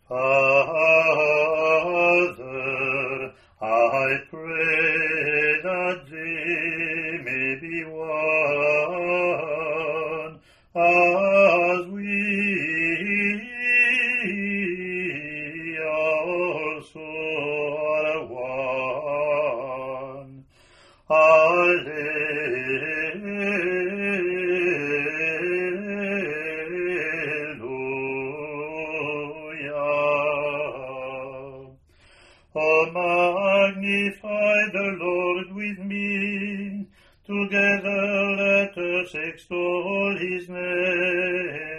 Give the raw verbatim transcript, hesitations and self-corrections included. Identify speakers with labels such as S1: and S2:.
S1: Father, I pray that they may be one, as we also are one. Alleluia. Oh, magnify the Lord with me. Together let us extol his name.